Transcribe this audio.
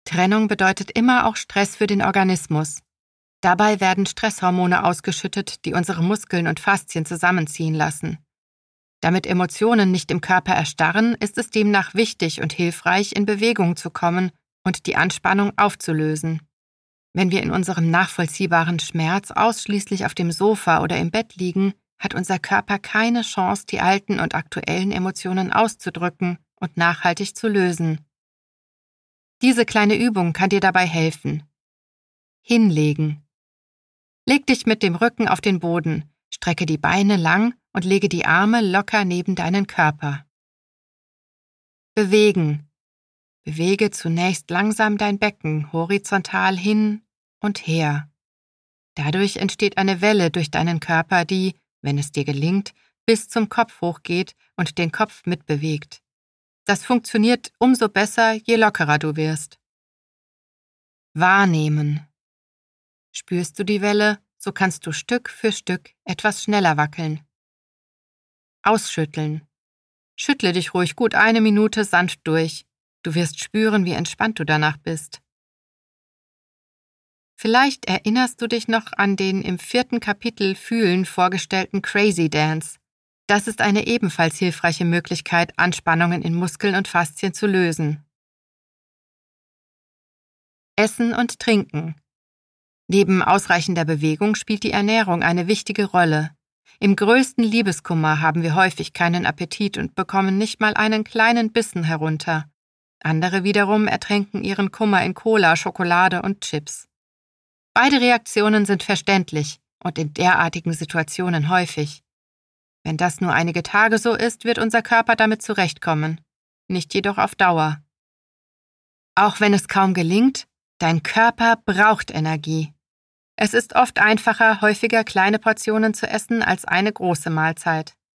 Trennung bedeutet immer auch Stress für den Organismus. Dabei werden Stresshormone ausgeschüttet, die unsere Muskeln und Faszien zusammenziehen lassen. Damit Emotionen nicht im Körper erstarren, ist es demnach wichtig und hilfreich, in Bewegung zu kommen und die Anspannung aufzulösen. Wenn wir in unserem nachvollziehbaren Schmerz ausschließlich auf dem Sofa oder im Bett liegen, hat unser Körper keine Chance, die alten und aktuellen Emotionen auszudrücken und nachhaltig zu lösen. Diese kleine Übung kann dir dabei helfen. Hinlegen. Leg dich mit dem Rücken auf den Boden, strecke die Beine lang und lege die Arme locker neben deinen Körper. Bewegen. Bewege zunächst langsam dein Becken horizontal hin und her. Dadurch entsteht eine Welle durch deinen Körper, die, wenn es dir gelingt, bis zum Kopf hochgeht und den Kopf mitbewegt. Das funktioniert umso besser, je lockerer du wirst. Wahrnehmen. Spürst du die Welle, so kannst du Stück für Stück etwas schneller wackeln. Ausschütteln. Schüttle dich ruhig gut 1 Minute sanft durch. Du wirst spüren, wie entspannt du danach bist. Vielleicht erinnerst du dich noch an den im 4. Kapitel Fühlen vorgestellten Crazy Dance. Das ist eine ebenfalls hilfreiche Möglichkeit, Anspannungen in Muskeln und Faszien zu lösen. Essen und Trinken. Neben ausreichender Bewegung spielt die Ernährung eine wichtige Rolle. Im größten Liebeskummer haben wir häufig keinen Appetit und bekommen nicht mal einen kleinen Bissen herunter. Andere wiederum ertränken ihren Kummer in Cola, Schokolade und Chips. Beide Reaktionen sind verständlich und in derartigen Situationen häufig. Wenn das nur einige Tage so ist, wird unser Körper damit zurechtkommen, nicht jedoch auf Dauer. Auch wenn es kaum gelingt, dein Körper braucht Energie. Es ist oft einfacher, häufiger kleine Portionen zu essen als eine große Mahlzeit.